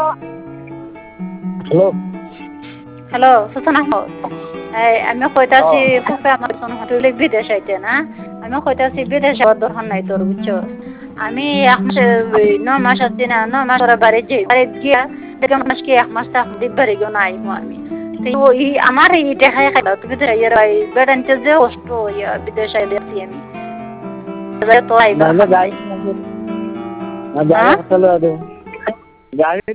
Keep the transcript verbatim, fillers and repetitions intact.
hello hello সুসনা Ahmad এই আমি কইতাছি ফুফে আমার কোন হোটেলে বিদেশ আইতে না আমি কইতাছি বিদেশ যাওয়ার দরকার নাই তোর বুঝছো আমি এক মাস ন মাস আছি না ন মাস ওরা বাড়ি যাই বাড়ি গিয়া দেখে মাস কি এক মাস থাক দিন বাড়ি গো নাই আমি ই আমার এই দেখায় খাইলা তুমি তো ইয়ার বেড়াইতে যে কষ্ট ইয়া বিদেশ আইলে আছি আমি তো আইবা না গাড়ি না গাড়ি চলে গাড়ি